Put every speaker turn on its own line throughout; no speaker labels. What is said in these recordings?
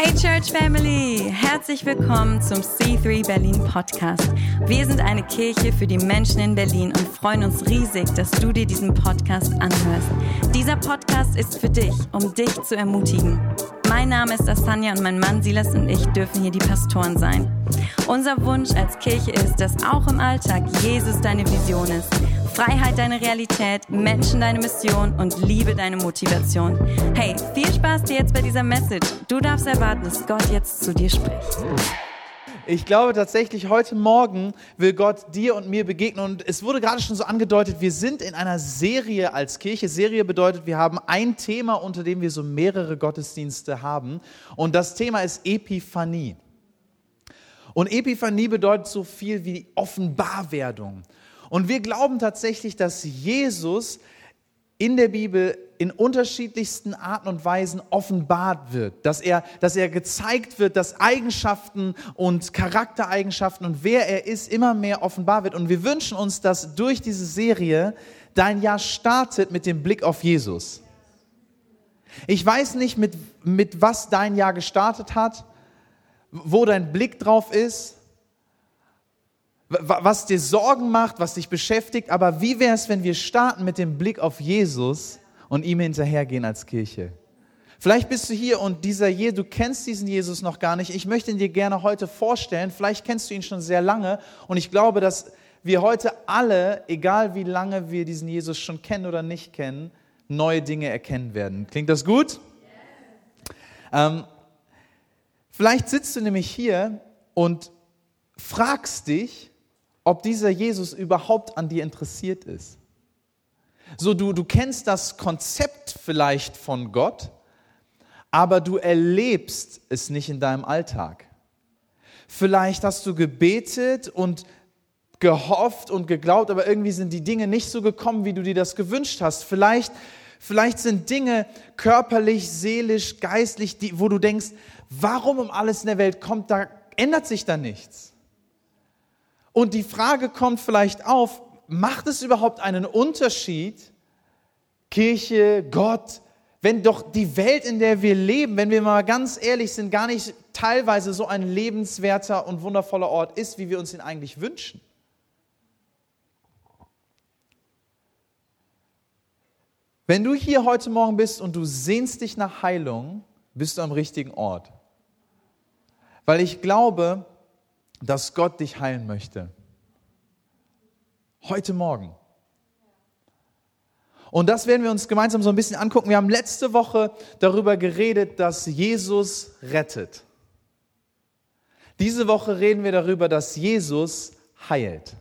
Hey Church Family, herzlich willkommen zum C3 Berlin Podcast. Wir sind eine Kirche für die Menschen in Berlin und freuen uns riesig, dass du dir diesen Podcast anhörst. Dieser Podcast ist für dich, um dich zu ermutigen. Mein Name ist Asanja und mein Mann Silas und ich dürfen hier die Pastoren sein. Unser Wunsch als Kirche ist, dass auch im Alltag Jesus deine Vision ist. Freiheit deine Realität, Menschen deine Mission und Liebe deine Motivation. Hey, viel Spaß dir jetzt bei dieser Message. Du darfst erwarten, dass Gott jetzt zu dir spricht.
Ich glaube tatsächlich, heute Morgen will Gott dir und mir begegnen. Und es wurde gerade schon so angedeutet, wir sind in einer Serie als Kirche. Serie bedeutet, wir haben ein Thema, unter dem wir so mehrere Gottesdienste haben. Und das Thema ist Epiphanie. Und Epiphanie bedeutet so viel wie Offenbarwerdung. Und wir glauben tatsächlich, dass Jesus in der Bibel in unterschiedlichsten Arten und Weisen offenbart wird. Dass er gezeigt wird, dass Eigenschaften und Charaktereigenschaften und wer er ist immer mehr offenbar wird. Und wir wünschen uns, dass durch diese Serie dein Jahr startet mit dem Blick auf Jesus. Ich weiß nicht, mit was dein Jahr gestartet hat, wo dein Blick drauf ist, was dir Sorgen macht, was dich beschäftigt, aber wie wäre es, wenn wir starten mit dem Blick auf Jesus und ihm hinterhergehen als Kirche? Vielleicht bist du hier und du kennst diesen Jesus noch gar nicht. Ich möchte ihn dir gerne heute vorstellen. Vielleicht kennst du ihn schon sehr lange und ich glaube, dass wir heute alle, egal wie lange wir diesen Jesus schon kennen oder nicht kennen, neue Dinge erkennen werden. Klingt das gut? Vielleicht sitzt du nämlich hier und fragst dich, ob dieser Jesus überhaupt an dir interessiert ist. So, du kennst das Konzept vielleicht von Gott, aber du erlebst es nicht in deinem Alltag. Vielleicht hast du gebetet und gehofft und geglaubt, aber irgendwie sind die Dinge nicht so gekommen, wie du dir das gewünscht hast. Vielleicht sind Dinge körperlich, seelisch, geistlich, wo du denkst, warum um alles in der Welt ändert sich da nichts? Und die Frage kommt vielleicht auf, macht es überhaupt einen Unterschied, Kirche, Gott, wenn doch die Welt, in der wir leben, wenn wir mal ganz ehrlich sind, gar nicht teilweise so ein lebenswerter und wundervoller Ort ist, wie wir uns ihn eigentlich wünschen? Wenn du hier heute Morgen bist und du sehnst dich nach Heilung, bist du am richtigen Ort. Weil ich glaube, dass Gott dich heilen möchte. Heute Morgen. Und das werden wir uns gemeinsam so ein bisschen angucken. Wir haben letzte Woche darüber geredet, dass Jesus rettet. Diese Woche reden wir darüber, dass Jesus heilt.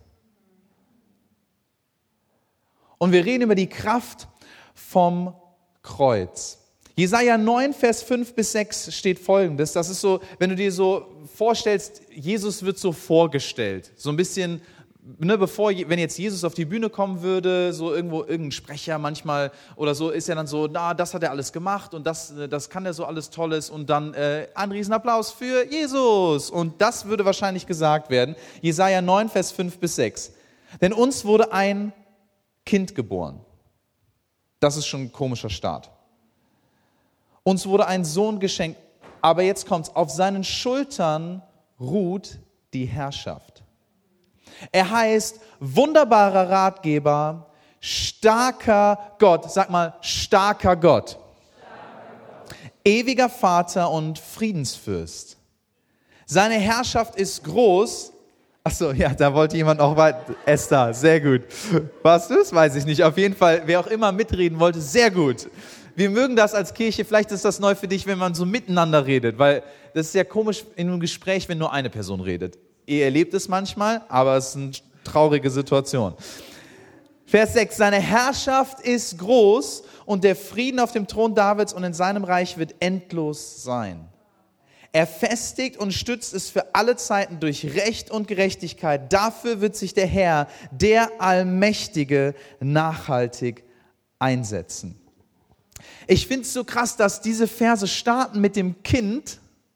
Und wir reden über die Kraft vom Kreuz. Jesaja 9, Vers 5 bis 6 steht Folgendes. Das ist so, wenn du dir so vorstellst, Jesus wird so vorgestellt. So ein bisschen, wenn jetzt Jesus auf die Bühne kommen würde, so irgendein Sprecher manchmal oder so, ist ja dann so, das hat er alles gemacht und das kann er so alles Tolles und dann ein Riesenapplaus für Jesus. Und das würde wahrscheinlich gesagt werden. Jesaja 9, Vers 5 bis 6. Denn uns wurde ein Kind geboren. Das ist schon ein komischer Start. Uns wurde ein Sohn geschenkt, aber jetzt kommt's, auf seinen Schultern ruht die Herrschaft. Er heißt wunderbarer Ratgeber, starker Gott, sag mal, starker Gott, ewiger Vater und Friedensfürst. Seine Herrschaft ist groß. Achso, ja, da wollte jemand auch weiter. Esther, sehr gut. Warst du es? Weiß ich nicht. Auf jeden Fall, wer auch immer mitreden wollte, sehr gut. Wir mögen das als Kirche, vielleicht ist das neu für dich, wenn man so miteinander redet, weil das ist ja komisch in einem Gespräch, wenn nur eine Person redet. Ihr erlebt es manchmal, aber es ist eine traurige Situation. Vers 6, seine Herrschaft ist groß und der Frieden auf dem Thron Davids und in seinem Reich wird endlos sein. Er festigt und stützt es für alle Zeiten durch Recht und Gerechtigkeit. Dafür wird sich der Herr, der Allmächtige, nachhaltig einsetzen. Ich finde es so krass, dass diese Verse starten mit dem Kind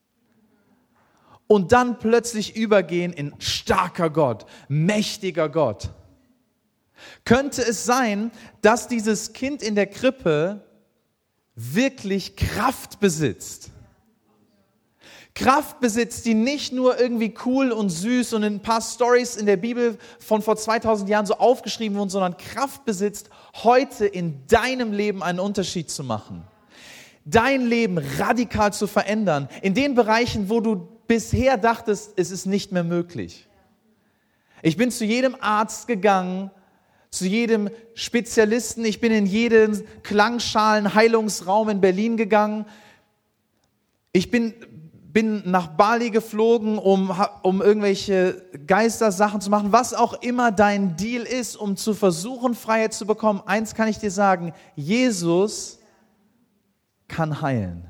und dann plötzlich übergehen in starker Gott, mächtiger Gott. Könnte es sein, dass dieses Kind in der Krippe wirklich Kraft besitzt? Kraft besitzt, die nicht nur irgendwie cool und süß und in ein paar Storys in der Bibel von vor 2000 Jahren so aufgeschrieben wurden, sondern Kraft besitzt, heute in deinem Leben einen Unterschied zu machen. Dein Leben radikal zu verändern, in den Bereichen, wo du bisher dachtest, es ist nicht mehr möglich. Ich bin zu jedem Arzt gegangen, zu jedem Spezialisten, ich bin in jeden Klangschalen-Heilungsraum in Berlin gegangen. Ich bin nach Bali geflogen, um irgendwelche Geistersachen zu machen, was auch immer dein Deal ist, um zu versuchen, Freiheit zu bekommen. Eins kann ich dir sagen, Jesus kann heilen.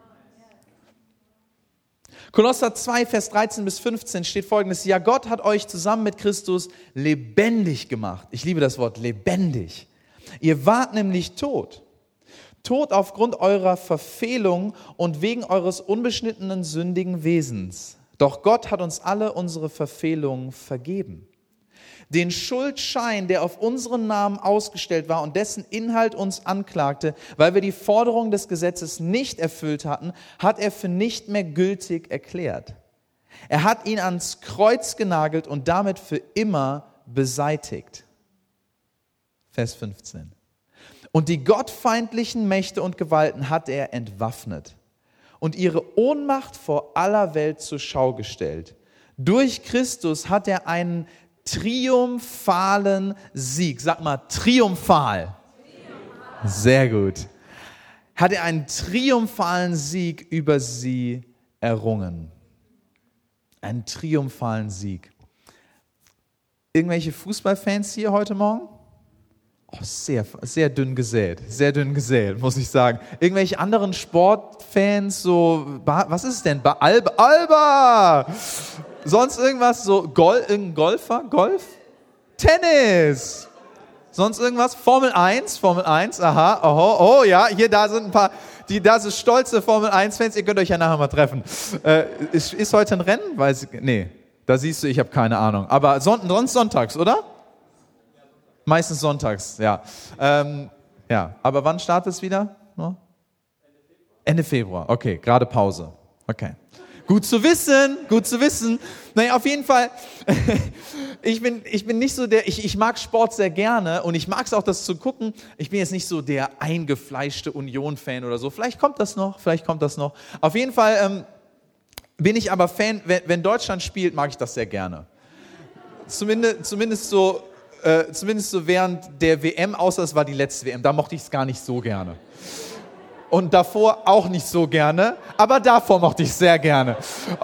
Kolosser 2, Vers 13 bis 15 steht Folgendes: Ja, Gott hat euch zusammen mit Christus lebendig gemacht. Ich liebe das Wort lebendig. Ihr wart nämlich tot. Tot aufgrund eurer Verfehlung und wegen eures unbeschnittenen, sündigen Wesens. Doch Gott hat uns alle unsere Verfehlungen vergeben. Den Schuldschein, der auf unseren Namen ausgestellt war und dessen Inhalt uns anklagte, weil wir die Forderung des Gesetzes nicht erfüllt hatten, hat er für nicht mehr gültig erklärt. Er hat ihn ans Kreuz genagelt und damit für immer beseitigt. Vers 15. Und die gottfeindlichen Mächte und Gewalten hat er entwaffnet und ihre Ohnmacht vor aller Welt zur Schau gestellt. Durch Christus hat er einen triumphalen Sieg. Sag mal, triumphal. Sehr gut. Hat er einen triumphalen Sieg über sie errungen. Einen triumphalen Sieg. Irgendwelche Fußballfans hier heute Morgen? Oh, sehr dünn gesät. Sehr dünn gesät, muss ich sagen. Irgendwelche anderen Sportfans, so, was ist es denn? Alba! Sonst irgendwas, so irgendein Golfer? Golf? Tennis! Sonst irgendwas? Formel 1, aha, oh ja, hier, da sind ein paar, da sind stolze Formel 1-Fans, ihr könnt euch ja nachher mal treffen. Ist heute ein Rennen? Nee, da siehst du, ich habe keine Ahnung. Aber sonst sonntags, oder? Meistens sonntags, ja. Ja, aber wann startet es wieder? No? Ende Februar, okay, gerade Pause. Okay. Gut zu wissen. Naja, auf jeden Fall, ich bin nicht so ich mag Sport sehr gerne und ich mag es auch, das zu gucken. Ich bin jetzt nicht so der eingefleischte Union-Fan oder so. Vielleicht kommt das noch. Auf jeden Fall bin ich aber Fan, wenn Deutschland spielt, mag ich das sehr gerne. Zumindest so während der WM, außer es war die letzte WM, da mochte ich es gar nicht so gerne. Und davor auch nicht so gerne, aber davor mochte ich es sehr gerne.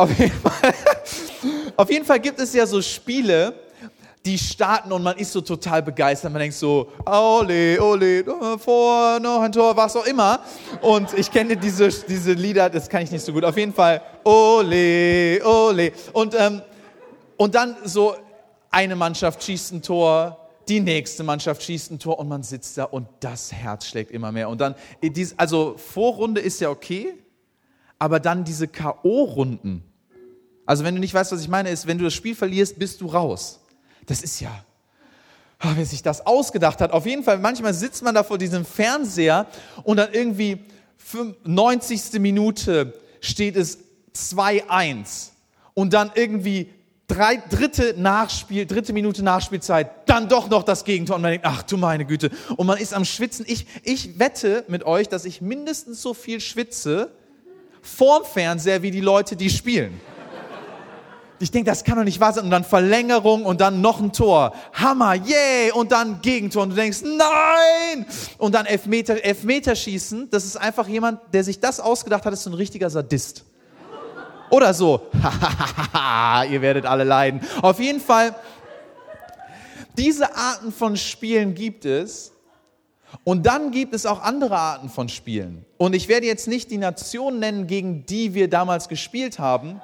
Auf jeden Fall gibt es ja so Spiele, die starten und man ist so total begeistert. Man denkt so, ole, ole, vor, noch ein Tor, was auch immer. Und ich kenne diese Lieder, das kann ich nicht so gut. Auf jeden Fall, ole, ole. Und dann so, eine Mannschaft schießt ein Tor, die nächste Mannschaft schießt ein Tor und man sitzt da und das Herz schlägt immer mehr. Und dann, also Vorrunde ist ja okay, aber dann diese K.O.-Runden. Also wenn du nicht weißt, was ich meine, ist, wenn du das Spiel verlierst, bist du raus. Das ist ja, wer sich das ausgedacht hat. Auf jeden Fall, manchmal sitzt man da vor diesem Fernseher und dann irgendwie 90. Minute steht es 2-1 und dann irgendwie dritte Minute Nachspielzeit, dann doch noch das Gegentor und man denkt, ach du meine Güte, und man ist am Schwitzen. Ich wette mit euch, dass ich mindestens so viel schwitze vorm Fernseher wie die Leute, die spielen. Ich denke, das kann doch nicht wahr sein. Und dann Verlängerung und dann noch ein Tor. Hammer, yay! Und dann Gegentor. Und du denkst, nein! Und dann Elfmeterschießen. Das ist einfach jemand, der sich das ausgedacht hat, ist so ein richtiger Sadist. Oder so. Ihr werdet alle leiden. Auf jeden Fall, diese Arten von Spielen gibt es. Und dann gibt es auch andere Arten von Spielen. Und ich werde jetzt nicht die Nation nennen, gegen die wir damals gespielt haben.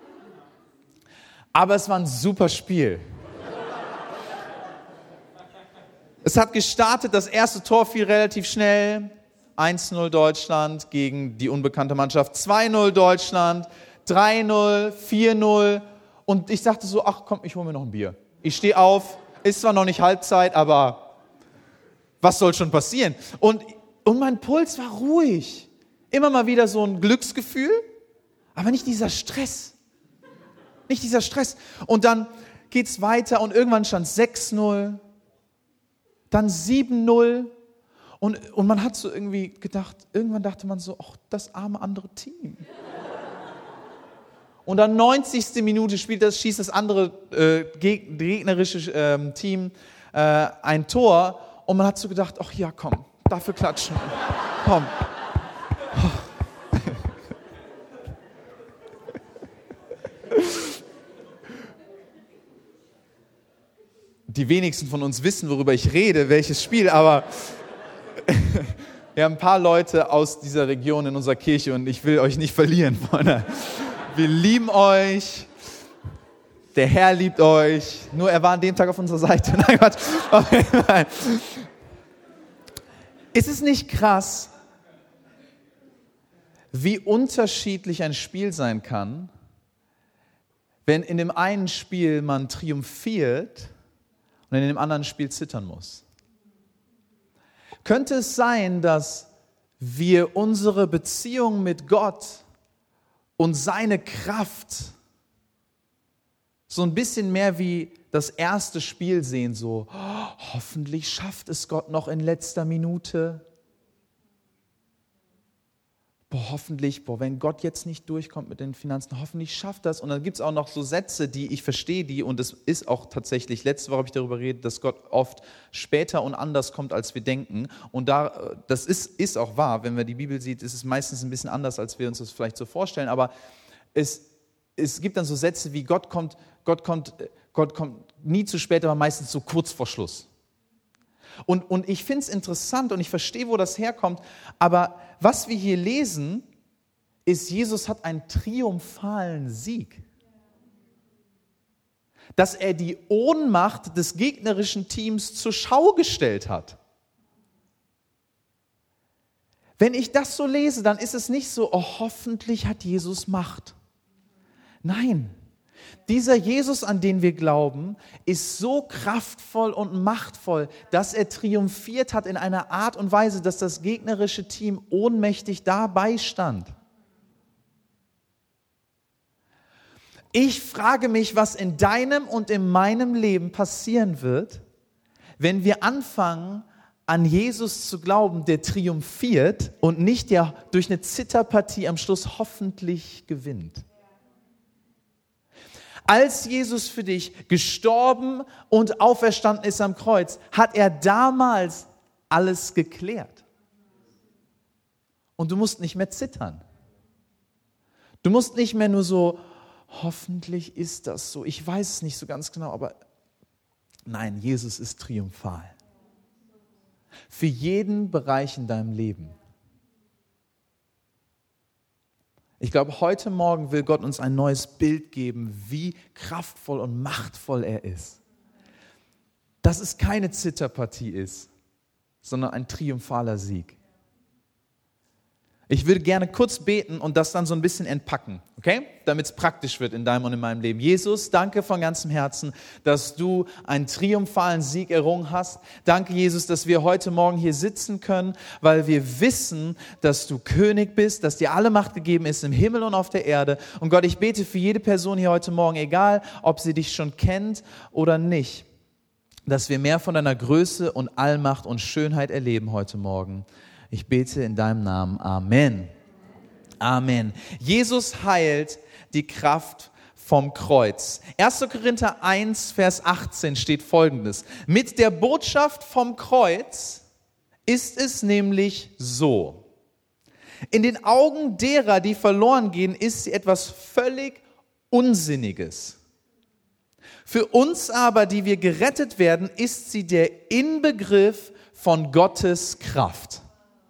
Aber es war ein super Spiel. Es hat gestartet, das erste Tor fiel relativ schnell. 1-0 Deutschland gegen die unbekannte Mannschaft. 2-0 Deutschland, 3-0, 4-0. Und ich dachte so, ach komm, ich hole mir noch ein Bier. Ich stehe auf, ist zwar noch nicht Halbzeit, aber was soll schon passieren? Und mein Puls war ruhig. Immer mal wieder so ein Glücksgefühl. Aber nicht dieser Stress. Nicht dieser Stress. Und dann geht's weiter und irgendwann stand 6-0, dann 7-0 und man hat so irgendwie gedacht, irgendwann dachte man so, ach, das arme andere Team. Und dann 90. Minute schießt das andere gegnerische Team ein Tor und man hat so gedacht, ach ja, komm, dafür klatschen. Komm. Die wenigsten von uns wissen, worüber ich rede, welches Spiel, aber wir haben ein paar Leute aus dieser Region in unserer Kirche und ich will euch nicht verlieren, Freunde. Wir lieben euch, der Herr liebt euch, nur er war an dem Tag auf unserer Seite. Nein, Gott. Ist es nicht krass, wie unterschiedlich ein Spiel sein kann, wenn in dem einen Spiel man triumphiert und in dem anderen Spiel zittern muss? Könnte es sein, dass wir unsere Beziehung mit Gott und seine Kraft so ein bisschen mehr wie das erste Spiel sehen, so hoffentlich schafft es Gott noch in letzter Minute. Hoffentlich, wenn Gott jetzt nicht durchkommt mit den Finanzen, hoffentlich schafft das. Und dann gibt es auch noch so Sätze, die ich verstehe, und es ist auch tatsächlich, letzte Woche habe ich darüber geredet, dass Gott oft später und anders kommt, als wir denken. Und das ist auch wahr, wenn man die Bibel sieht, ist es meistens ein bisschen anders, als wir uns das vielleicht so vorstellen. Aber es gibt dann so Sätze wie Gott kommt nie zu spät, aber meistens so kurz vor Schluss. Und ich finde es interessant und ich verstehe, wo das herkommt, aber was wir hier lesen, ist, Jesus hat einen triumphalen Sieg. Dass er die Ohnmacht des gegnerischen Teams zur Schau gestellt hat. Wenn ich das so lese, dann ist es nicht so, oh, hoffentlich hat Jesus Macht. Nein. Dieser Jesus, an den wir glauben, ist so kraftvoll und machtvoll, dass er triumphiert hat in einer Art und Weise, dass das gegnerische Team ohnmächtig dabei stand. Ich frage mich, was in deinem und in meinem Leben passieren wird, wenn wir anfangen, an Jesus zu glauben, der triumphiert und nicht der durch eine Zitterpartie am Schluss hoffentlich gewinnt. Als Jesus für dich gestorben und auferstanden ist am Kreuz, hat er damals alles geklärt. Und du musst nicht mehr zittern. Du musst nicht mehr nur so, hoffentlich ist das so. Ich weiß es nicht so ganz genau, aber nein, Jesus ist triumphal. Für jeden Bereich in deinem Leben. Ich glaube, heute Morgen will Gott uns ein neues Bild geben, wie kraftvoll und machtvoll er ist. Dass es keine Zitterpartie ist, sondern ein triumphaler Sieg. Ich würde gerne kurz beten und das dann so ein bisschen entpacken, okay? Damit es praktisch wird in deinem und in meinem Leben. Jesus, danke von ganzem Herzen, dass du einen triumphalen Sieg errungen hast. Danke, Jesus, dass wir heute Morgen hier sitzen können, weil wir wissen, dass du König bist, dass dir alle Macht gegeben ist im Himmel und auf der Erde. Und Gott, ich bete für jede Person hier heute Morgen, egal ob sie dich schon kennt oder nicht, dass wir mehr von deiner Größe und Allmacht und Schönheit erleben heute Morgen. Ich bete in deinem Namen. Amen. Amen. Jesus heilt die Kraft vom Kreuz. 1. Korinther 1, Vers 18 steht Folgendes. Mit der Botschaft vom Kreuz ist es nämlich so. In den Augen derer, die verloren gehen, ist sie etwas völlig Unsinniges. Für uns aber, die wir gerettet werden, ist sie der Inbegriff von Gottes Kraft.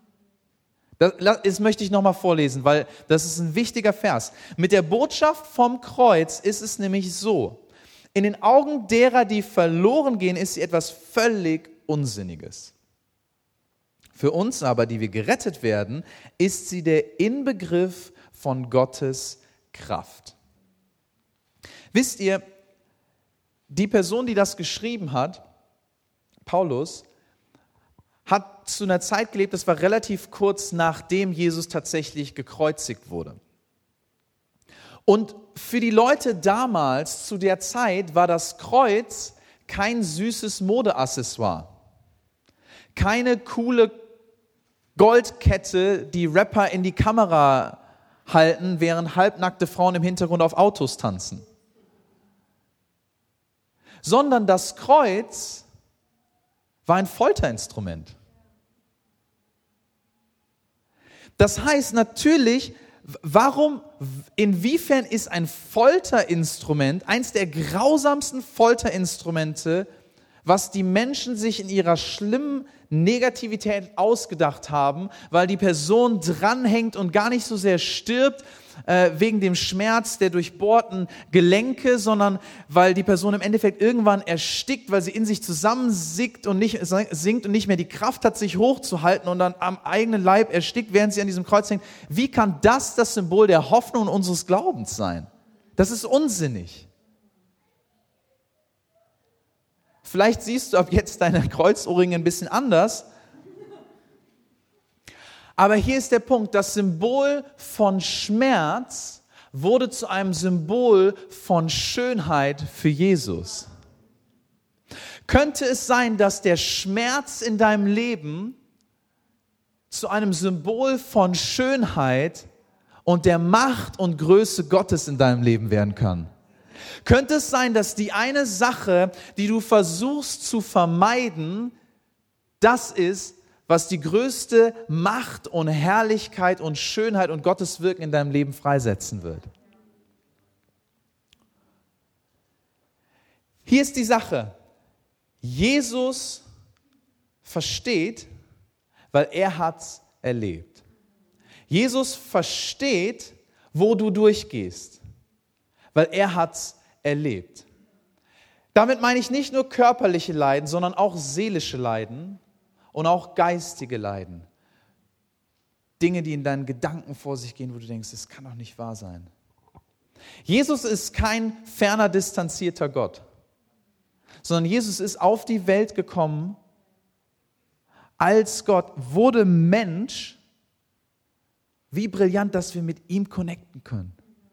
Das möchte ich nochmal vorlesen, weil das ist ein wichtiger Vers. Mit der Botschaft vom Kreuz ist es nämlich so. In den Augen derer, die verloren gehen, ist sie etwas völlig Unsinniges. Für uns aber, die wir gerettet werden, ist sie der Inbegriff von Gottes Kraft. Wisst ihr, die Person, die das geschrieben hat, Paulus, hat zu einer Zeit gelebt, das war relativ kurz nachdem Jesus tatsächlich gekreuzigt wurde. Und für die Leute damals, zu der Zeit, war das Kreuz kein süßes Modeaccessoire. Keine coole Goldkette, die Rapper in die Kamera halten, während halbnackte Frauen im Hintergrund auf Autos tanzen. Sondern das Kreuz war ein Folterinstrument. Das heißt natürlich, inwiefern ist ein Folterinstrument eins der grausamsten Folterinstrumente, was die Menschen sich in ihrer schlimmen Negativität ausgedacht haben, weil die Person dranhängt und gar nicht so sehr stirbt wegen dem Schmerz der durchbohrten Gelenke, sondern weil die Person im Endeffekt irgendwann erstickt, weil sie in sich zusammensinkt und nicht mehr die Kraft hat, sich hochzuhalten und dann am eigenen Leib erstickt, während sie an diesem Kreuz hängt. Wie kann das Symbol der Hoffnung und unseres Glaubens sein? Das ist unsinnig. Vielleicht siehst du ab jetzt deine Kreuzohrringe ein bisschen anders. Aber hier ist der Punkt, das Symbol von Schmerz wurde zu einem Symbol von Schönheit für Jesus. Könnte es sein, dass der Schmerz in deinem Leben zu einem Symbol von Schönheit und der Macht und Größe Gottes in deinem Leben werden kann? Könnte es sein, dass die eine Sache, die du versuchst zu vermeiden, das ist, was die größte Macht und Herrlichkeit und Schönheit und Gottes Wirken in deinem Leben freisetzen wird? Hier ist die Sache. Jesus versteht, weil er hat's erlebt. Jesus versteht, wo du durchgehst, weil er hat's erlebt. Damit meine ich nicht nur körperliche Leiden, sondern auch seelische Leiden und auch geistige Leiden. Dinge, die in deinen Gedanken vor sich gehen, wo du denkst, das kann doch nicht wahr sein. Jesus ist kein ferner, distanzierter Gott, sondern Jesus ist auf die Welt gekommen als Gott, wurde Mensch. Wie brillant, dass wir mit ihm connecten können.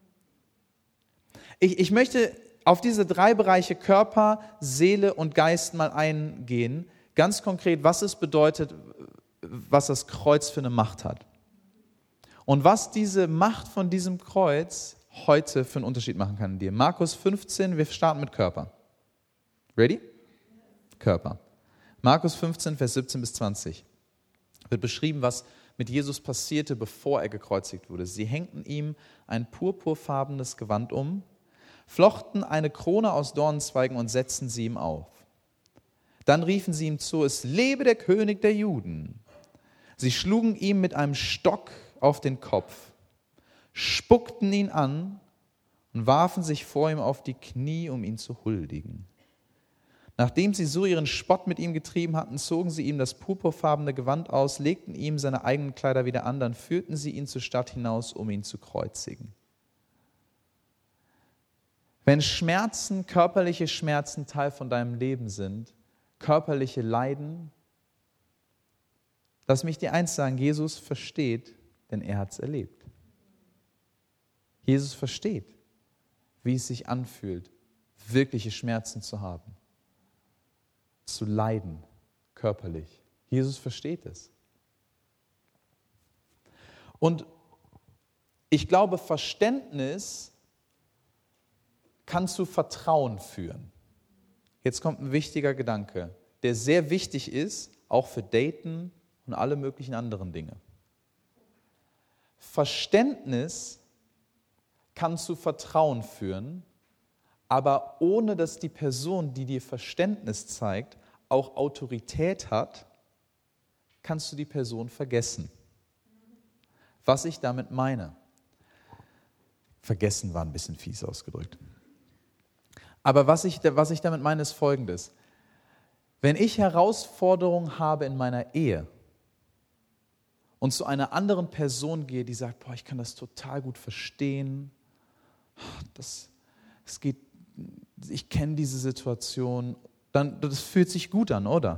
Ich möchte auf diese 3 Bereiche Körper, Seele und Geist mal eingehen. Ganz konkret, was es bedeutet, was das Kreuz für eine Macht hat. Und was diese Macht von diesem Kreuz heute für einen Unterschied machen kann in dir. Markus 15, wir starten mit Körper. Ready? Körper. Markus 15, Vers 17 bis 20. Wird beschrieben, was mit Jesus passierte, bevor er gekreuzigt wurde. Sie hängten ihm ein purpurfarbenes Gewand um, flochten eine Krone aus Dornenzweigen und setzten sie ihm auf. Dann riefen sie ihm zu, es lebe der König der Juden. Sie schlugen ihm mit einem Stock auf den Kopf, spuckten ihn an und warfen sich vor ihm auf die Knie, um ihn zu huldigen. Nachdem sie so ihren Spott mit ihm getrieben hatten, zogen sie ihm das purpurfarbene Gewand aus, legten ihm seine eigenen Kleider wieder an, dann führten sie ihn zur Stadt hinaus, um ihn zu kreuzigen. Wenn Schmerzen, körperliche Schmerzen Teil von deinem Leben sind, körperliche Leiden, lass mich dir eins sagen, Jesus versteht, denn er hat es erlebt. Jesus versteht, wie es sich anfühlt, wirkliche Schmerzen zu haben, zu leiden, körperlich. Jesus versteht es. Und ich glaube, Verständnis kann zu Vertrauen führen. Jetzt kommt ein wichtiger Gedanke, der sehr wichtig ist, auch für Daten und alle möglichen anderen Dinge. Verständnis kann zu Vertrauen führen, aber ohne dass die Person, die dir Verständnis zeigt, auch Autorität hat, kannst du die Person vergessen. Was ich damit meine. Vergessen war ein bisschen fies ausgedrückt. Aber was ich damit meine, ist Folgendes. Wenn ich Herausforderungen habe in meiner Ehe und zu einer anderen Person gehe, die sagt, ich kann das total gut verstehen, ich kenne diese Situation, dann das fühlt sich gut an, oder?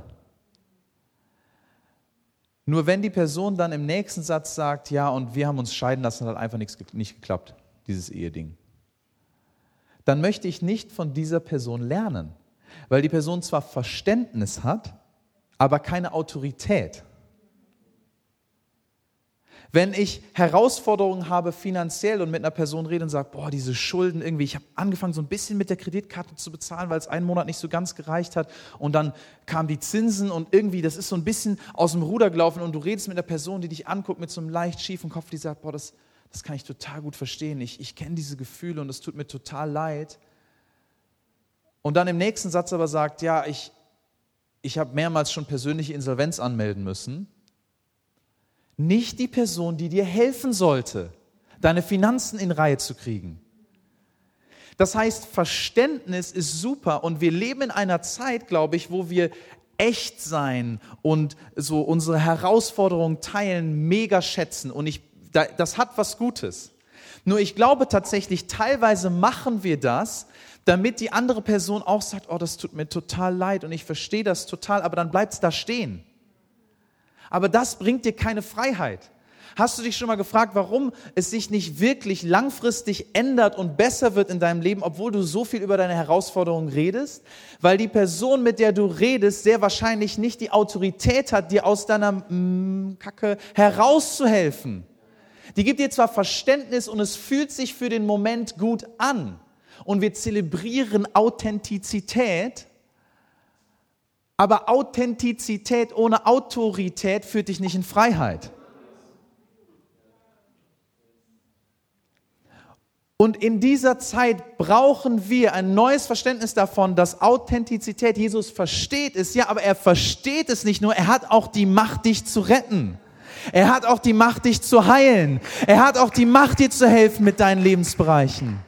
Nur wenn die Person dann im nächsten Satz sagt, ja, und wir haben uns scheiden lassen, hat einfach nicht geklappt, dieses Eheding. dann möchte ich nicht von dieser Person lernen, weil die Person zwar Verständnis hat, aber keine Autorität. Wenn ich Herausforderungen habe finanziell und mit einer Person rede und sage, boah, diese Schulden irgendwie, ich habe angefangen so ein bisschen mit der Kreditkarte zu bezahlen, weil es einen Monat nicht so ganz gereicht hat und dann kamen die Zinsen und irgendwie, das ist so ein bisschen aus dem Ruder gelaufen und du redest mit einer Person, die dich anguckt mit so einem leicht schiefen Kopf, die sagt, boah, das kann ich total gut verstehen, ich kenne diese Gefühle und es tut mir total leid. Und dann im nächsten Satz aber sagt, ja, ich habe mehrmals schon persönliche Insolvenz anmelden müssen. Nicht die Person, die dir helfen sollte, deine Finanzen in Reihe zu kriegen. Das heißt, Verständnis ist super und wir leben in einer Zeit, glaube ich, wo wir echt sein und so unsere Herausforderungen teilen, mega schätzen und das hat was Gutes. Nur ich glaube tatsächlich, teilweise machen wir das, damit die andere Person auch sagt, oh, das tut mir total leid und ich verstehe das total, aber dann bleibt es da stehen. Aber das bringt dir keine Freiheit. Hast du dich schon mal gefragt, warum es sich nicht wirklich langfristig ändert und besser wird in deinem Leben, obwohl du so viel über deine Herausforderungen redest? Weil die Person, mit der du redest, sehr wahrscheinlich nicht die Autorität hat, dir aus deiner Kacke herauszuhelfen. Die gibt dir zwar Verständnis und es fühlt sich für den Moment gut an. Und wir zelebrieren Authentizität. Aber Authentizität ohne Autorität führt dich nicht in Freiheit. Und in dieser Zeit brauchen wir ein neues Verständnis davon, dass Authentizität, Jesus versteht es, ja, aber er versteht es nicht nur, er hat auch die Macht, dich zu retten. Er hat auch die Macht, dich zu heilen. Er hat auch die Macht, dir zu helfen mit deinen Lebensbereichen.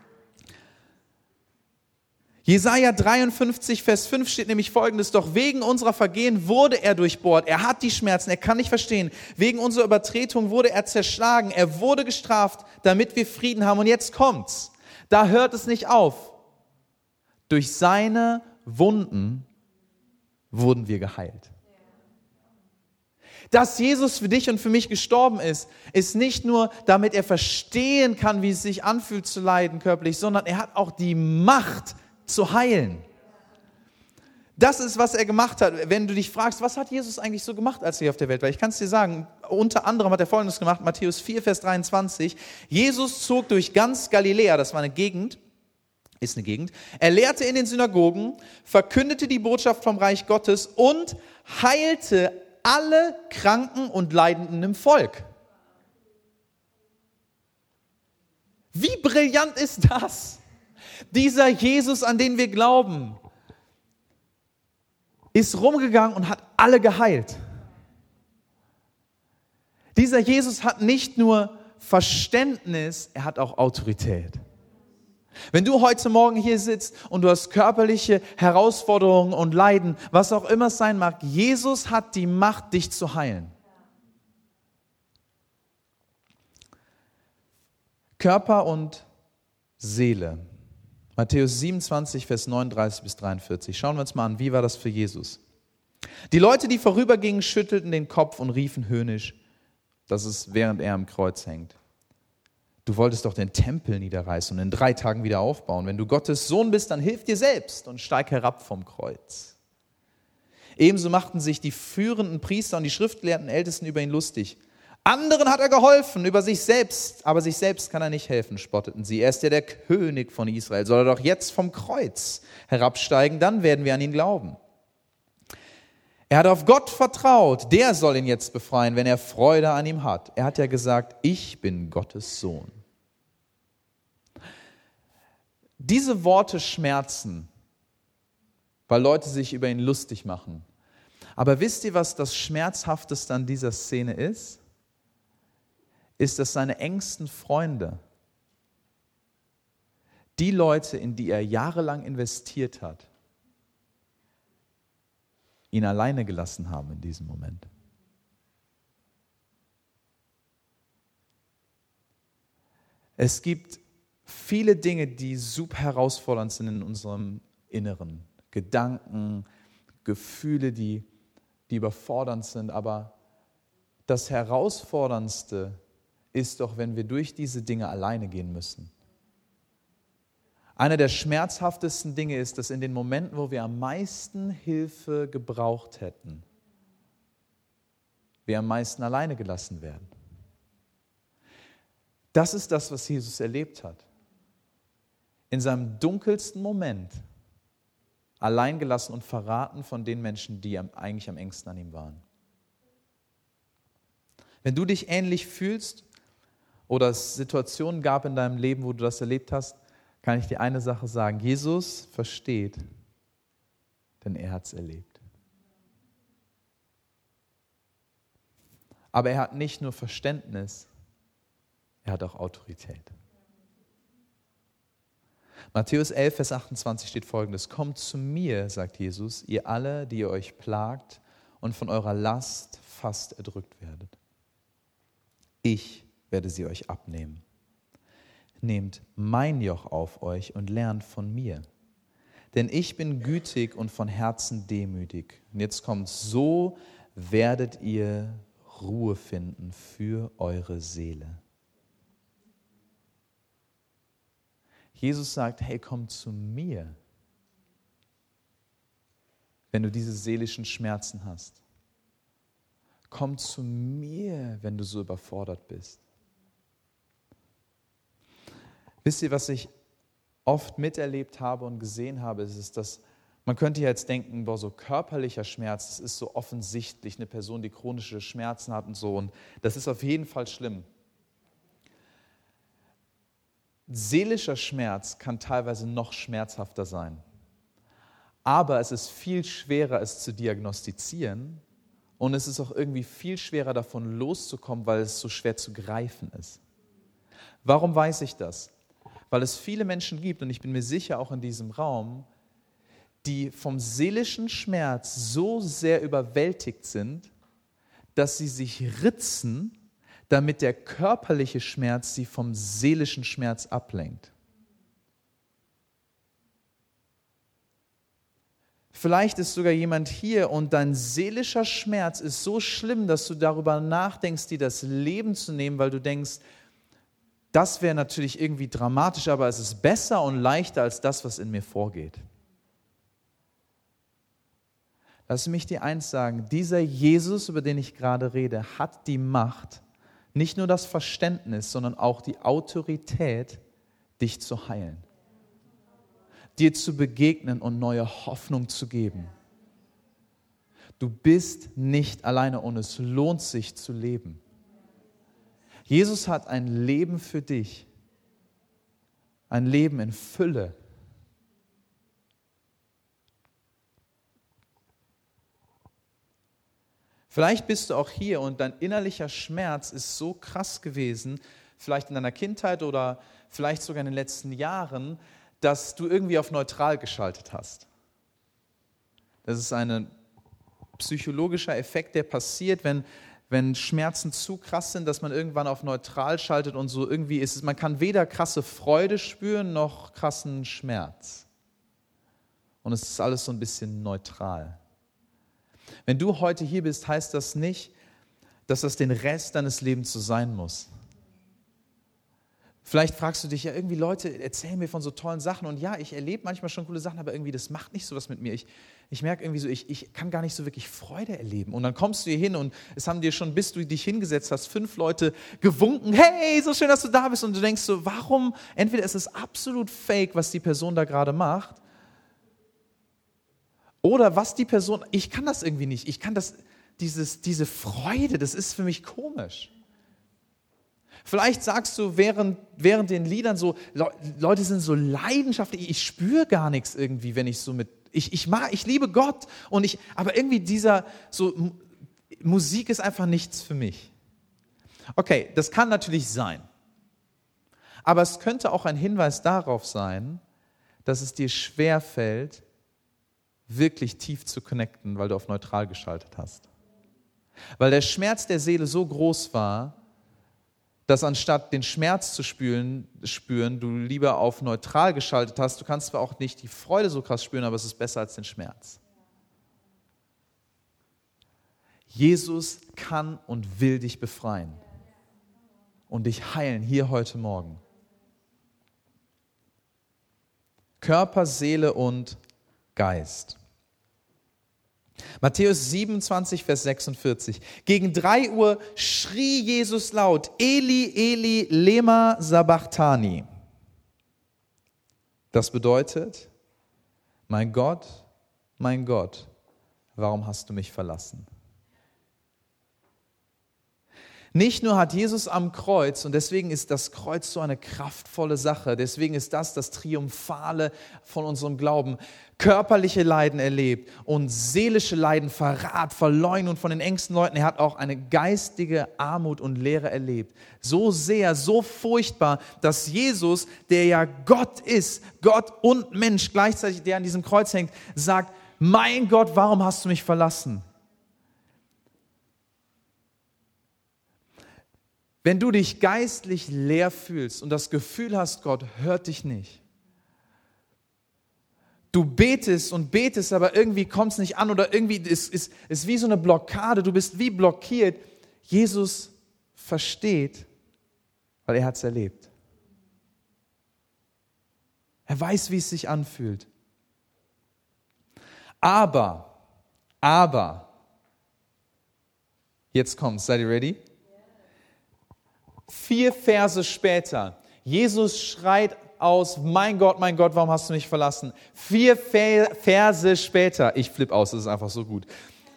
Jesaja 53, Vers 5 steht nämlich Folgendes: Doch wegen unserer Vergehen wurde er durchbohrt. Er hat die Schmerzen, er kann nicht verstehen. Wegen unserer Übertretung wurde er zerschlagen. Er wurde gestraft, damit wir Frieden haben. Und jetzt kommt's. Da hört es nicht auf. Durch seine Wunden wurden wir geheilt. Dass Jesus für dich und für mich gestorben ist nicht nur, damit er verstehen kann, wie es sich anfühlt zu leiden körperlich, sondern er hat auch die Macht zu heilen. Das ist, was er gemacht hat. Wenn du dich fragst, was hat Jesus eigentlich so gemacht, als er hier auf der Welt war? Ich kann es dir sagen, unter anderem hat er Folgendes gemacht, Matthäus 4, Vers 23. Jesus zog durch ganz Galiläa, das war eine Gegend, ist eine Gegend. Er lehrte in den Synagogen, verkündete die Botschaft vom Reich Gottes und heilte alle Kranken und Leidenden im Volk. Wie brillant ist das? Dieser Jesus, an den wir glauben, ist rumgegangen und hat alle geheilt. Dieser Jesus hat nicht nur Verständnis, er hat auch Autorität. Wenn du heute Morgen hier sitzt und du hast körperliche Herausforderungen und Leiden, was auch immer es sein mag, Jesus hat die Macht, dich zu heilen. Körper und Seele. Matthäus 27, Vers 39 bis 43. Schauen wir uns mal an, wie war das für Jesus? Die Leute, die vorübergingen, schüttelten den Kopf und riefen höhnisch, das ist während er am Kreuz hängt. Du wolltest doch den Tempel niederreißen und in 3 Tagen wieder aufbauen. Wenn du Gottes Sohn bist, dann hilf dir selbst und steig herab vom Kreuz. Ebenso machten sich die führenden Priester und die schriftgelehrten Ältesten über ihn lustig. Anderen hat er geholfen, über sich selbst, aber sich selbst kann er nicht helfen, spotteten sie. Er ist ja der König von Israel, soll er doch jetzt vom Kreuz herabsteigen, dann werden wir an ihn glauben. Er hat auf Gott vertraut, der soll ihn jetzt befreien, wenn er Freude an ihm hat. Er hat ja gesagt, ich bin Gottes Sohn. Diese Worte schmerzen, weil Leute sich über ihn lustig machen. Aber wisst ihr, was das Schmerzhafteste an dieser Szene ist? Ist, dass seine engsten Freunde, die Leute, in die er jahrelang investiert hat, ihn alleine gelassen haben in diesem Moment. Es gibt viele Dinge, die super herausfordernd sind in unserem Inneren. Gedanken, Gefühle, die überfordernd sind. Aber das Herausforderndste ist doch, wenn wir durch diese Dinge alleine gehen müssen. Einer der schmerzhaftesten Dinge ist, dass in den Momenten, wo wir am meisten Hilfe gebraucht hätten, wir am meisten alleine gelassen werden. Das ist das, was Jesus erlebt hat. In seinem dunkelsten Moment allein gelassen und verraten von den Menschen, die eigentlich am engsten an ihm waren. Wenn du dich ähnlich fühlst oder es Situationen gab in deinem Leben, wo du das erlebt hast, kann ich dir eine Sache sagen. Jesus versteht, denn er hat es erlebt. Aber er hat nicht nur Verständnis, er hat auch Autorität. Matthäus 11, Vers 28 steht Folgendes: Kommt zu mir, sagt Jesus, ihr alle, die ihr euch plagt und von eurer Last fast erdrückt werdet. Ich werde sie euch abnehmen. Nehmt mein Joch auf euch und lernt von mir. Denn ich bin gütig und von Herzen demütig. Und jetzt kommt: So werdet ihr Ruhe finden für eure Seele. Jesus sagt, hey, komm zu mir, wenn du diese seelischen Schmerzen hast. Komm zu mir, wenn du so überfordert bist. Wisst ihr, was ich oft miterlebt habe und gesehen habe, ist, dass man könnte ja jetzt denken, boah, so körperlicher Schmerz, das ist so offensichtlich, eine Person, die chronische Schmerzen hat und so, und das ist auf jeden Fall schlimm. Seelischer Schmerz kann teilweise noch schmerzhafter sein. Aber es ist viel schwerer, es zu diagnostizieren, und es ist auch irgendwie viel schwerer, davon loszukommen, weil es so schwer zu greifen ist. Warum weiß ich das? Weil es viele Menschen gibt, und ich bin mir sicher auch in diesem Raum, die vom seelischen Schmerz so sehr überwältigt sind, dass sie sich ritzen, damit der körperliche Schmerz sie vom seelischen Schmerz ablenkt. Vielleicht ist sogar jemand hier und dein seelischer Schmerz ist so schlimm, dass du darüber nachdenkst, dir das Leben zu nehmen, weil du denkst, das wäre natürlich irgendwie dramatisch, aber es ist besser und leichter als das, was in mir vorgeht. Lass mich dir eins sagen: Dieser Jesus, über den ich gerade rede, hat die Macht, nicht nur das Verständnis, sondern auch die Autorität, dich zu heilen, dir zu begegnen und neue Hoffnung zu geben. Du bist nicht alleine und es lohnt sich zu leben. Jesus hat ein Leben für dich, ein Leben in Fülle. Vielleicht bist du auch hier und dein innerlicher Schmerz ist so krass gewesen, vielleicht in deiner Kindheit oder vielleicht sogar in den letzten Jahren, dass du irgendwie auf neutral geschaltet hast. Das ist ein psychologischer Effekt, der passiert, wenn Schmerzen zu krass sind, dass man irgendwann auf neutral schaltet und so irgendwie ist es, man kann weder krasse Freude spüren, noch krassen Schmerz. Und es ist alles so ein bisschen neutral. Wenn du heute hier bist, heißt das nicht, dass das den Rest deines Lebens so sein muss. Vielleicht fragst du dich ja irgendwie, Leute erzählen mir von so tollen Sachen, und ja, ich erlebe manchmal schon coole Sachen, aber irgendwie das macht nicht so was mit mir. Ich merke irgendwie so, ich kann gar nicht so wirklich Freude erleben. Und dann kommst du hier hin und es haben dir schon, bis du dich hingesetzt hast, 5 Leute gewunken, hey, so schön, dass du da bist, und du denkst so, warum? Entweder ist es absolut fake, was die Person da gerade macht, oder was die Person, ich kann das irgendwie nicht, ich kann das, diese Freude, das ist für mich komisch. Vielleicht sagst du während den Liedern so, Leute sind so leidenschaftlich, ich spüre gar nichts irgendwie, wenn ich so ich liebe Gott, aber irgendwie Musik ist einfach nichts für mich. Okay, das kann natürlich sein. Aber es könnte auch ein Hinweis darauf sein, dass es dir schwerfällt, wirklich tief zu connecten, weil du auf neutral geschaltet hast. Weil der Schmerz der Seele so groß war, dass anstatt den Schmerz zu spüren, du lieber auf neutral geschaltet hast. Du kannst zwar auch nicht die Freude so krass spüren, aber es ist besser als den Schmerz. Jesus kann und will dich befreien und dich heilen hier heute Morgen. Körper, Seele und Geist. Matthäus 27, Vers 46. Gegen 3 Uhr schrie Jesus laut, Eli, Eli, lema sabachthani. Das bedeutet, mein Gott, warum hast du mich verlassen? Nicht nur hat Jesus am Kreuz, und deswegen ist das Kreuz so eine kraftvolle Sache, deswegen ist das Triumphale von unserem Glauben, körperliche Leiden erlebt und seelische Leiden, Verrat, Verleumdung von den engsten Leuten. Er hat auch eine geistige Armut und Leere erlebt. So sehr, so furchtbar, dass Jesus, der ja Gott ist, Gott und Mensch gleichzeitig, der an diesem Kreuz hängt, sagt, mein Gott, warum hast du mich verlassen? Wenn du dich geistlich leer fühlst und das Gefühl hast, Gott hört dich nicht, du betest und betest, aber irgendwie kommt es nicht an oder irgendwie ist wie so eine Blockade, du bist wie blockiert. Jesus versteht, weil er hat es erlebt. Er weiß, wie es sich anfühlt. Aber, jetzt kommt's, seid ihr ready? 4 Verse später, Jesus schreit aus, mein Gott, warum hast du mich verlassen? 4 Verse später, ich flippe aus, das ist einfach so gut.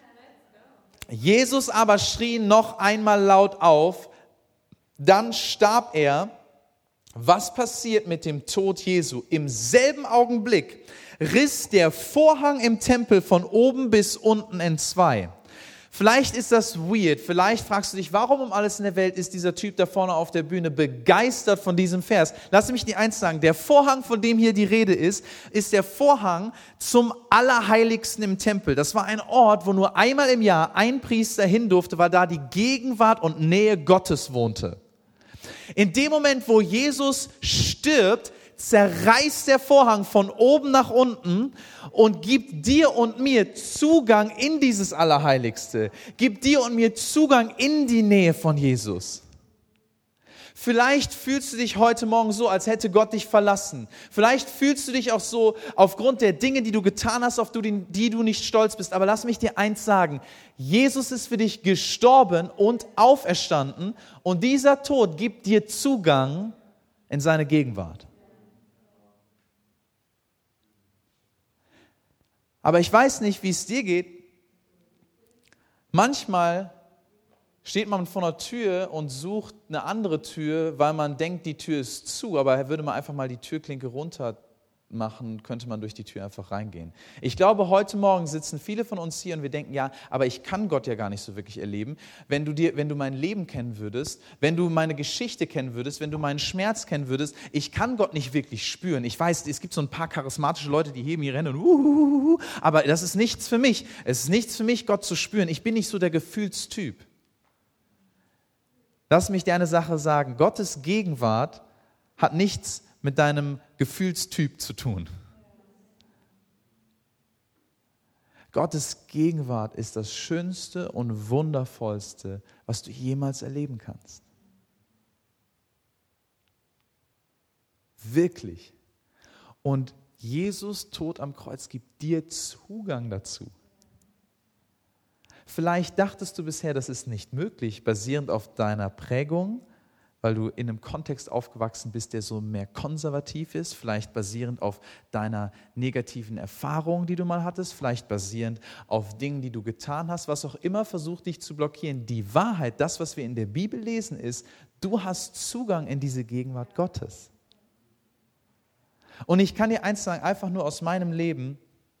Jesus aber schrie noch einmal laut auf, dann starb er. Was passiert mit dem Tod Jesu? Im selben Augenblick riss der Vorhang im Tempel von oben bis unten entzwei. Vielleicht ist das weird, vielleicht fragst du dich, warum um alles in der Welt ist dieser Typ da vorne auf der Bühne begeistert von diesem Vers? Lass mich dir eins sagen, der Vorhang, von dem hier die Rede ist der Vorhang zum Allerheiligsten im Tempel. Das war ein Ort, wo nur einmal im Jahr ein Priester hin durfte, weil da die Gegenwart und Nähe Gottes wohnte. In dem Moment, wo Jesus stirbt, zerreißt der Vorhang von oben nach unten und gibt dir und mir Zugang in dieses Allerheiligste. Gibt dir und mir Zugang in die Nähe von Jesus. Vielleicht fühlst du dich heute Morgen so, als hätte Gott dich verlassen. Vielleicht fühlst du dich auch so aufgrund der Dinge, die du getan hast, auf die du nicht stolz bist. Aber lass mich dir eins sagen. Jesus ist für dich gestorben und auferstanden und dieser Tod gibt dir Zugang in seine Gegenwart. Aber ich weiß nicht, wie es dir geht. Manchmal steht man vor einer Tür und sucht eine andere Tür, weil man denkt, die Tür ist zu, aber würde man einfach mal die Türklinke runter machen, könnte man durch die Tür einfach reingehen. Ich glaube, heute Morgen sitzen viele von uns hier und wir denken, ja, aber ich kann Gott ja gar nicht so wirklich erleben. Wenn du mein Leben kennen würdest, wenn du meine Geschichte kennen würdest, wenn du meinen Schmerz kennen würdest, ich kann Gott nicht wirklich spüren. Ich weiß, es gibt so ein paar charismatische Leute, die heben ihre Hände und aber das ist nichts für mich. Es ist nichts für mich, Gott zu spüren. Ich bin nicht so der Gefühlstyp. Lass mich dir eine Sache sagen. Gottes Gegenwart hat nichts mit deinem Gefühlstyp zu tun. Gottes Gegenwart ist das Schönste und Wundervollste, was du jemals erleben kannst. Wirklich. Und Jesus Tod am Kreuz gibt dir Zugang dazu. Vielleicht dachtest du bisher, das ist nicht möglich, basierend auf deiner Prägung, weil du in einem Kontext aufgewachsen bist, der so mehr konservativ ist, vielleicht basierend auf deiner negativen Erfahrung, die du mal hattest, vielleicht basierend auf Dingen, die du getan hast, was auch immer versucht, dich zu blockieren. Die Wahrheit, das, was wir in der Bibel lesen, ist, du hast Zugang in diese Gegenwart Gottes. Und ich kann dir eins sagen, einfach nur aus meinem Leben,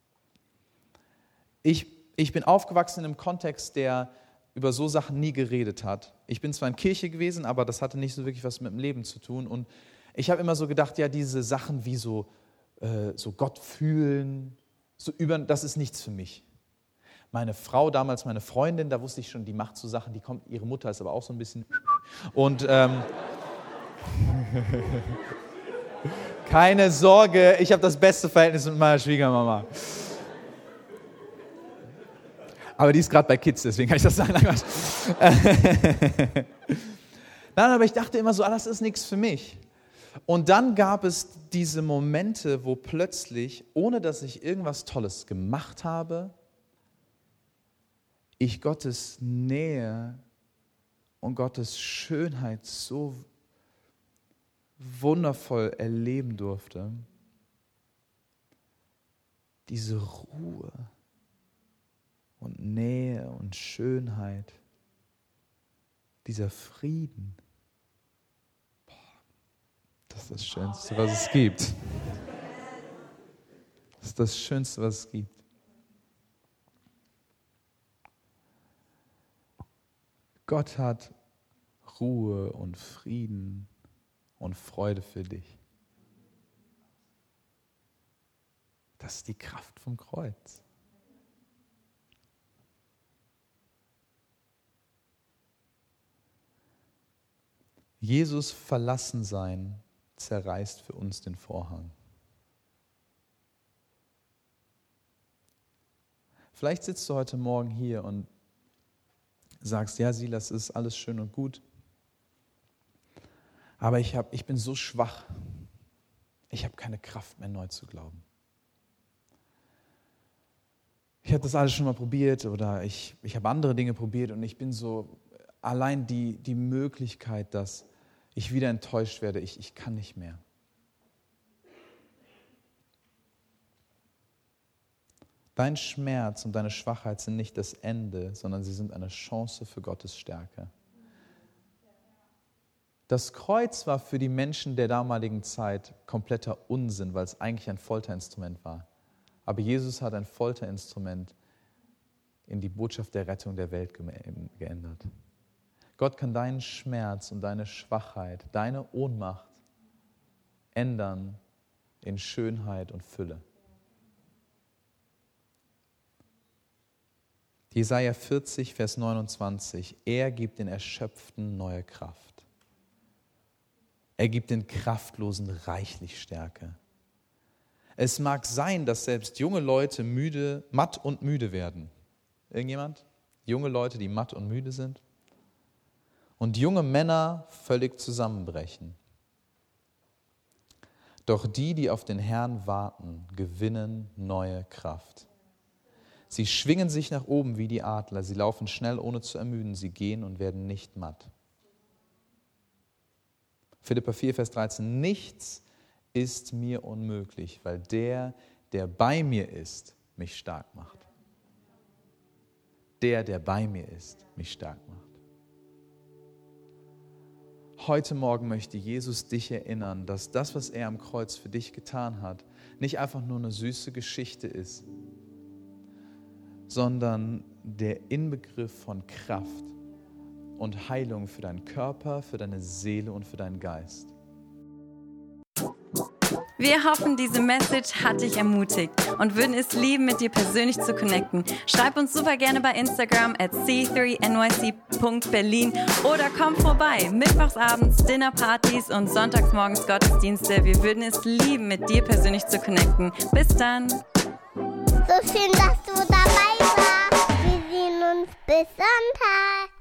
ich bin aufgewachsen in einem Kontext, der über so Sachen nie geredet hat. Ich bin zwar in Kirche gewesen, aber das hatte nicht so wirklich was mit dem Leben zu tun. Und ich habe immer so gedacht, ja, diese Sachen wie so Gott fühlen, das ist nichts für mich. Meine Frau, damals meine Freundin, da wusste ich schon, die macht so Sachen, ihre Mutter ist aber auch so ein bisschen. Und keine Sorge, ich habe das beste Verhältnis mit meiner Schwiegermama. Aber die ist gerade bei Kids, deswegen kann ich das sagen. Nein, aber ich dachte immer so, das ist nichts für mich. Und dann gab es diese Momente, wo plötzlich, ohne dass ich irgendwas Tolles gemacht habe, ich Gottes Nähe und Gottes Schönheit so wundervoll erleben durfte. Diese Ruhe und Nähe und Schönheit, dieser Frieden. Das ist das Schönste, was es gibt. Das ist das Schönste, was es gibt. Gott hat Ruhe und Frieden und Freude für dich. Das ist die Kraft vom Kreuz. Jesus verlassen sein zerreißt für uns den Vorhang. Vielleicht sitzt du heute Morgen hier und sagst, ja Silas, ist alles schön und gut, aber ich bin so schwach, ich habe keine Kraft mehr neu zu glauben. Ich habe das alles schon mal probiert oder ich habe andere Dinge probiert und ich bin so, allein die Möglichkeit, dass ich wieder enttäuscht werde, ich kann nicht mehr. Dein Schmerz und deine Schwachheit sind nicht das Ende, sondern sie sind eine Chance für Gottes Stärke. Das Kreuz war für die Menschen der damaligen Zeit kompletter Unsinn, weil es eigentlich ein Folterinstrument war. Aber Jesus hat ein Folterinstrument in die Botschaft der Rettung der Welt geändert. Gott kann deinen Schmerz und deine Schwachheit, deine Ohnmacht ändern in Schönheit und Fülle. Jesaja 40, Vers 29. Er gibt den Erschöpften neue Kraft. Er gibt den Kraftlosen reichlich Stärke. Es mag sein, dass selbst junge Leute matt und müde werden. Irgendjemand? Junge Leute, die matt und müde sind? Und junge Männer völlig zusammenbrechen. Doch die auf den Herrn warten, gewinnen neue Kraft. Sie schwingen sich nach oben wie die Adler, sie laufen schnell, ohne zu ermüden, sie gehen und werden nicht matt. Philipper 4, Vers 13, nichts ist mir unmöglich, weil der bei mir ist, mich stark macht. Der bei mir ist, mich stark macht. Heute Morgen möchte Jesus dich erinnern, dass das, was er am Kreuz für dich getan hat, nicht einfach nur eine süße Geschichte ist, sondern der Inbegriff von Kraft und Heilung für deinen Körper, für deine Seele und für deinen Geist.
Wir hoffen, diese Message hat dich ermutigt und würden es lieben, mit dir persönlich zu connecten. Schreib uns super gerne bei Instagram @c3nyc.berlin oder komm vorbei. Mittwochsabends Dinnerpartys und sonntagsmorgens Gottesdienste. Wir würden es lieben, mit dir persönlich zu connecten. Bis dann.
So schön, dass du dabei warst. Wir sehen uns bis Sonntag.